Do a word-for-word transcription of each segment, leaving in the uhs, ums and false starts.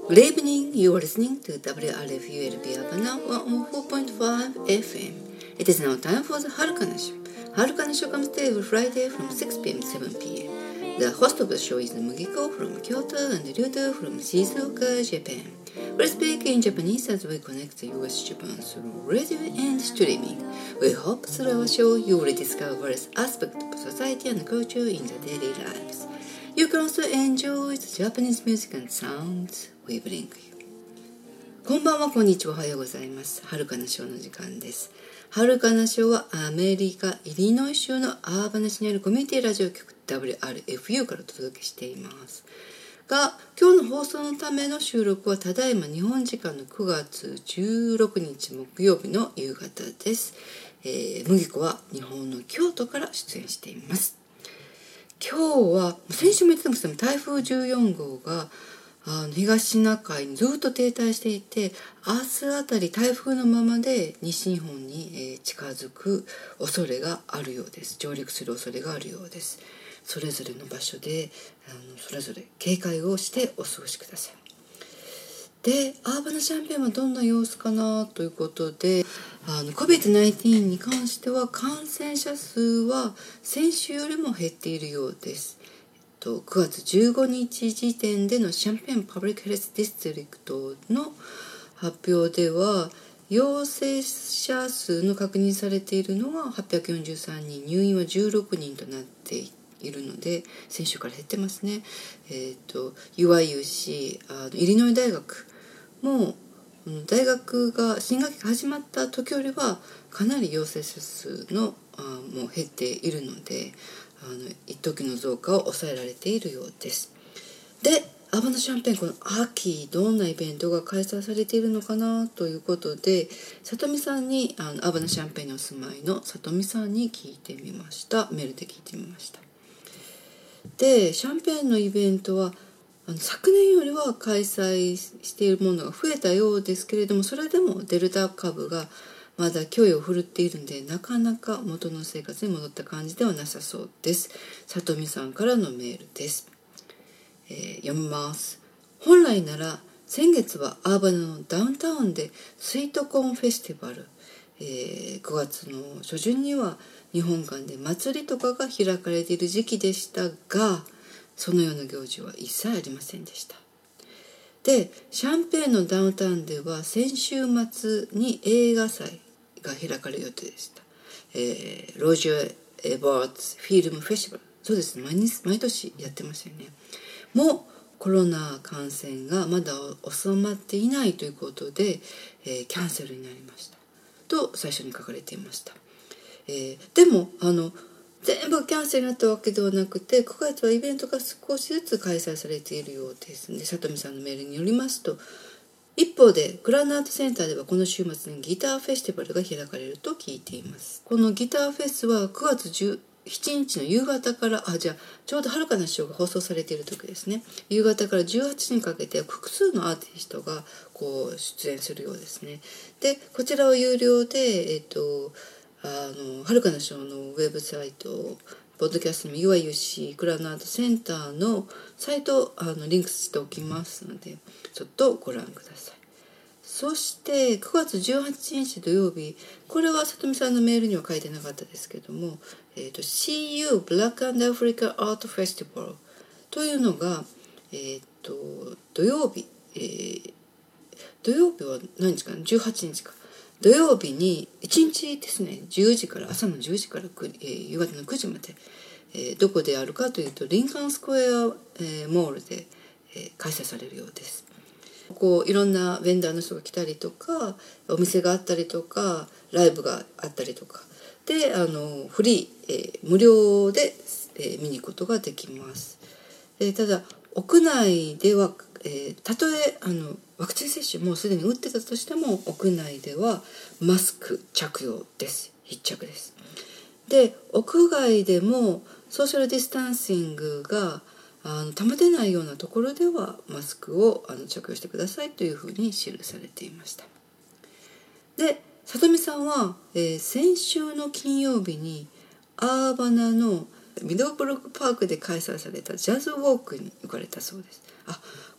Good evening, you are listening to ダブリューアールエフユーエルビー Havana one oh four point five F M. It is now time for the Harukana Show. Harukana Show comes to every Friday from six p.m. to seven p.m. The host of the show is Mugiko from Kyoto and Ryuto from Shizuoka, Japan. We speak in Japanese as we connect the U S Japan through radio and streaming. We hope through our show you will discover various aspects of society and culture in the daily lives.You can also enjoy the Japanese music and sounds we bring you. こんばんは、こんにちは、おはようございます。はるかなショーの時間です。はるかなショーはアメリカ・イリノイ州のアーバナ市にあるコミュニティラジオ局 ダブリューアールエフユー からお届けしています。が、今日の放送のための収録はただいま日本時間のくがつじゅうろくにち木曜日の夕方です。えー、麦子は日本の京都から出演しています。今日は先週も言ってたんですけど台風じゅうよんごうがあの東シナ海にずっと停滞していて明日あたり台風のままで西日本に、えー、近づく恐れがあるようです。上陸する恐れがあるようです。それぞれの場所であのそれぞれ警戒をしてお過ごしください。で、アーバナシャンペーンはどんな様子かなということであの コビッドナインティーン に関しては感染者数は先週よりも減っているようです。えっと、くがつじゅうごにち時点でのシャンペーンパブリックヘルスディストリクトの発表では陽性者数の確認されているのははっぴゃくよんじゅうさんにん、入院はじゅうろくにんとなっているので先週から減ってますね。えっと ユーアイユーシー あのイリノイ大学もう大学が新学期が始まった時よりはかなり陽性者数のあもう減っているのであの一時の増加を抑えられているようです。で、アーバナシャンペーンこの秋どんなイベントが開催されているのかなということで里見さんにあのアーバナシャンペーンにお住まいの里見さんに聞いてみました。メールで聞いてみました。で、シャンペーンのイベントはあの昨年よりは開催しているものが増えたようですけれどもそれでもデルタ株がまだ脅威を振るっているのでなかなか元の生活に戻った感じではなさそうです。里見さんからのメールです、えー、読みます。本来なら先月はアーバナのダウンタウンでスイートコーンフェスティバル、えー、くがつの初旬には日本館で祭りとかが開かれている時期でしたがそのような行事は一切ありませんでした。で、シャンペーンのダウンタウンでは先週末に映画祭が開かれる予定でした。えー、ロジャー・エバーツ・フィルム・フェスティバル、そうですね、毎日、毎年やってますよね。もうコロナ感染がまだ収まっていないということで、えー、キャンセルになりましたと最初に書かれていました。えー、でもあの全部キャンセルになったわけではなくてくがつはイベントが少しずつ開催されているようですね。里見さんのメールによりますと一方でグランドアートセンターではこの週末にギターフェスティバルが開かれると聞いています。このギターフェスはくがつじゅうしちにちの夕方からあじゃあちょうどはるかなショーが放送されている時ですね。夕方からじゅうはちじにかけて複数のアーティストがこう出演するようですね。でこちらは有料でえっとあのはるかなショーのウェブサイトポッドキャストに ユーアイユーシー クラウドアートセンターのサイトあのリンクしておきますのでちょっとご覧ください。そしてくがつじゅうはちにち土曜日これは里見さんのメールには書いてなかったですけども、えー、と シーユー Black and Africa Art Festival というのが、えー、と土曜日、えー、土曜日は何日かなじゅうはちにちか土曜日にいちにちですねじゅうじから朝のじゅうじから、えー、夕方のくじまで、えー、どこであるかというとリンカーンスクエア、えー、モールで、えー、開催されるようです。こういろんなベンダーの人が来たりとかお店があったりとかライブがあったりとかであのフリー、えー、無料で、えー、見に行くことができます。えー、ただ屋内ではえー、たとえあのワクチン接種もうすでに打ってたとしても屋内ではマスク着用です必着です。で屋外でもソーシャルディスタンシングがあの保てないようなところではマスクをあの着用してくださいというふうに記されていました。で里見さんは、えー、先週の金曜日にアーバナのミドルブロックパークで開催されたジャズウォークに行かれたそうです。あ、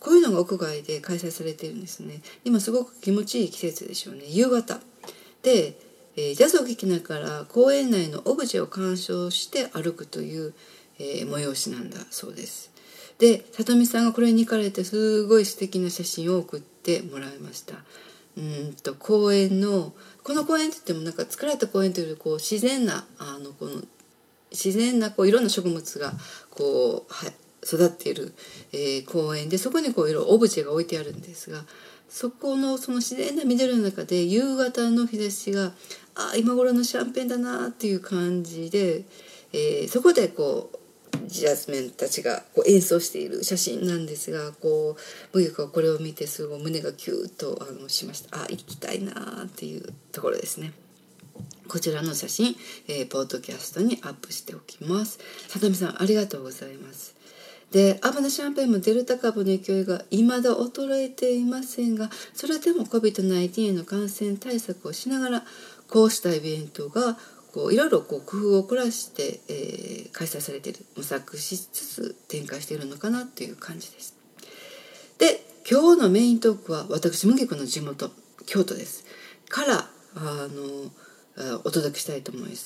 こういうのが屋外で開催されているんですね。今すごく気持ちいい季節でしょうね。夕方で、えー、ジャズを聴きながら公園内のオブジェを鑑賞して歩くという、えー、催しなんだそうです。で、里見さんがこれに行かれてすごい素敵な写真を送ってもらいました。うんと公園のこの公園って言ってもなんか作られた公園というよりこう自然なあのこの自然なこういろんな植物がこうは育っている、えー、公園で、そこにこういろいろオブジェが置いてあるんですが、そこのその自然な緑の中で夕方の日差しがあ今頃のシャンペンだなっていう感じで、えー、そこでこうジャズメンたちがこう演奏している写真なんですが、こう麦子はこれを見てすごい胸がキューッとあのしました。あ行きたいなっていうところですね。こちらの写真、えー、ポッドキャストにアップしておきます。里見さんありがとうございます。で、アブナシャンペーンもデルタ株の勢いが未だ衰えていませんが、それでも コビッドナインティーン への感染対策をしながら、こうしたイベントがこういろいろこう工夫を凝らして、えー、開催されている、模索しつつ展開しているのかなという感じです。で、今日のメイントークは私麦子の地元京都ですからあのお届けしたいと思います。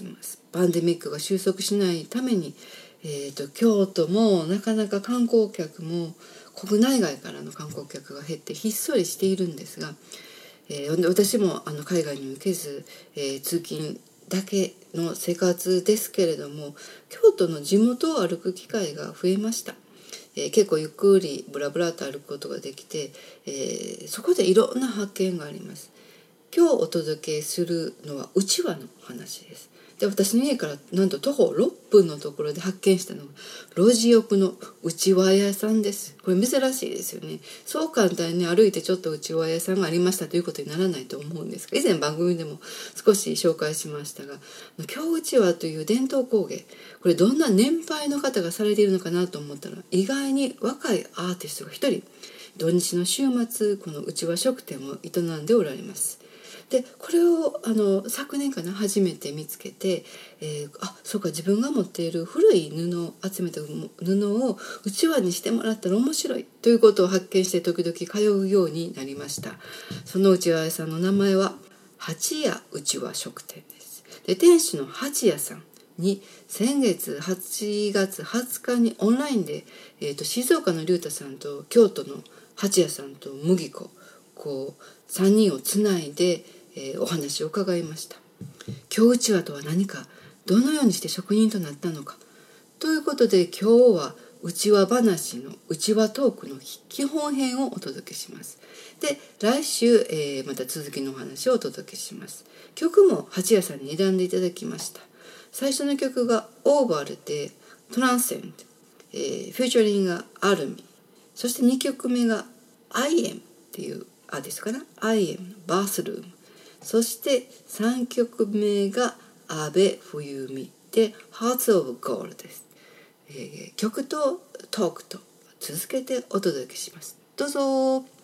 パンデミックが収束しないために、えーと、京都もなかなか観光客も国内外からの観光客が減ってひっそりしているんですが、えー、私もあの海外に向けず、えー、通勤だけの生活ですけれども、京都の地元を歩く機会が増えました。えー、結構ゆっくりブラブラと歩くことができて、えー、そこでいろんな発見があります。今日お届けするのはうちわの話です。で、私の家からなんと徒歩ろっぷんのところで発見したのが路地奥のうちわ屋さんです。これ珍しいですよね。そう簡単に歩いてちょっとうちわ屋さんがありましたということにならないと思うんですが、以前番組でも少し紹介しましたが、京うちわという伝統工芸、これどんな年配の方がされているのかなと思ったら、意外に若いアーティストが一人土日の週末このうちわ食店を営んでおられます。でこれをあの昨年かな初めて見つけて、えー、あそうか自分が持っている古い布を集めた布をうちわにしてもらったら面白いということを発見して時々通うようになりました。そのうちわ屋さんの名前は八屋うちわ食店です。で店主の八屋さんに先月はちがつはつかにオンラインで、えー、と静岡の龍太さんと京都の八屋さんと麦子こうさんにんをつないでえー、お話を伺いました。京うちわとは何か、どのようにして職人となったのかということで、今日はうちわ話のうちわトークの基本編をお届けします。で来週、えー、また続きのお話をお届けします。曲も八谷さんに選んでいただきました。最初の曲がオーバルでトランセンド、えー、フューチャリングがアルミ、そしてにきょくめが I am っていうアーティストかな、 I am のバースルーム、そしてさんきょくめが阿部冬美で Hearts of Gold です、えー、曲とトークと続けてお届けします。どうぞ。